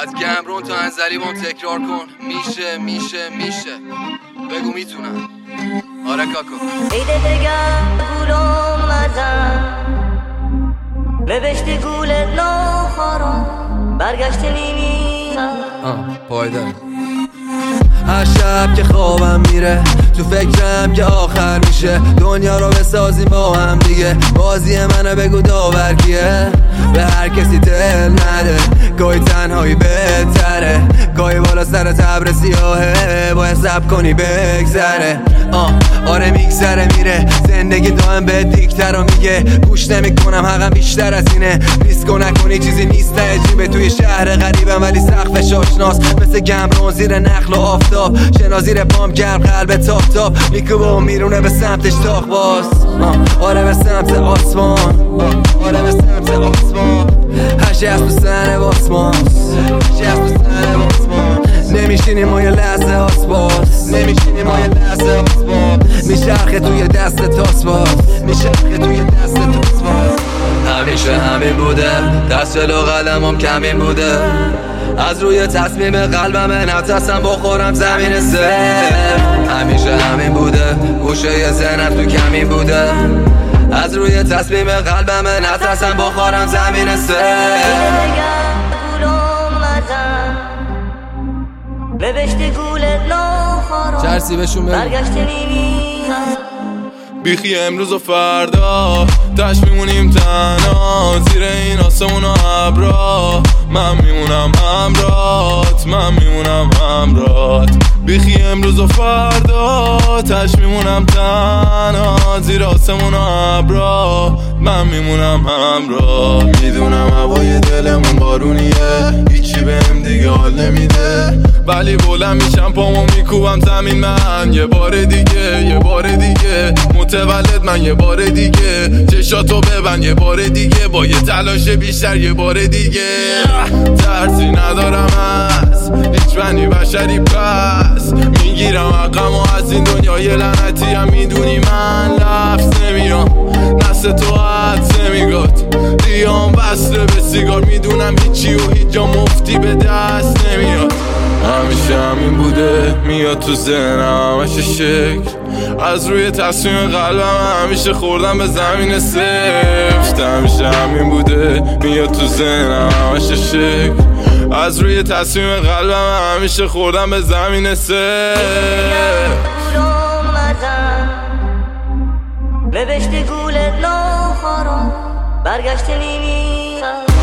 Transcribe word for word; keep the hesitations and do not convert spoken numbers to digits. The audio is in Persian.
از گمرون تا انزلیمون تکرار کن. میشه میشه میشه بگو میتونم. آره کاکو. ایده دگر گولم مزن نوشته گول ناخارم برگشته میمیرم. آه پایدار. هر شب که خوابم میره تو فکرم که آخر میشه دنیا رو بسازیم با هم دیگه. بازی منو بگو داور کیه. به هر کسی دل نده گاهی تنهایی بهتره. گاهی بالا سر تبر سیاهه باید صبر کنی بگذره. آه آره میگذره میره زندگی دائم به دیکتر رو میگه. گوش نمیکنم حقم بیشتر از اینه. ریسکو نکنی چیزی نیست عجیبه. توی شهر غریبم ولی سقفش آشناس. مثل گمرون زیر نخل و آفتاب. شنا زیر پام گرم قلب تاپ تاپ. میکوبه و میرونه به سمتش تاق باز. آره به سمت آسمان. آره به سمت آسمان. هرچی از تو سن باسمان. هرچی از تو سن باسمان. نمیشینیم ما یه لحظه آسباس. نمیشینیم ما یه لحظه آسباس. میچرخه توی دست تاسباس. میچرخه توی دست تاسباس. همیشه همین بوده دست جلو قلمم کمین بوده. از روی تصمیم قلبم نترسم بخورم زمین سفت. همیشه همین بوده گوشه ذهنم تو کمین بوده. از روی تصمیم قلبم نترسم بخورم زمین سفت. نوشته گول ناخارم چرسی بهشون بگو برگشته میمیرم. بیخی امروز و فردا تش میمونیم تنها زیر این آسمون و ابرا. من میمونم همرات من میمونم همرات. بیخی امروز و فردا تش میمونم تنها زیر آسمون و ابرا. من میمونم همراه. میدونم هوای دلمون بارونیه هیچی بهم دیگه حال نمیده. ولی بلند میشم پامو میکوبم زمین من یه بار دیگه یه بار دیگه. متولد من یه بار دیگه. چشاتو ببند یه بار دیگه. با یه تلاش بیشتر یه بار دیگه. ترسی ندارم از هیچ بنی بشری پس. میگیرم حقم و از این دنیای لعنتی هم میدونی من لفظ نمیام. نسل تو حدس نمیگات دیام بسته به سیگار. میدونم هیچی و هیچ جا مفتی به دست نمیاد. همیشه همین بوده میاد تو ذهنم همش شکل. از روی تصمیم قلبم همیشه خوردم به زمین سفت. همیشه همین بوده میاد تو ذهنم همش شکل. از روی تصمیم قلبم همیشه خوردم به زمین سفت. نوشته گول ناخارم برگشته میمیرم.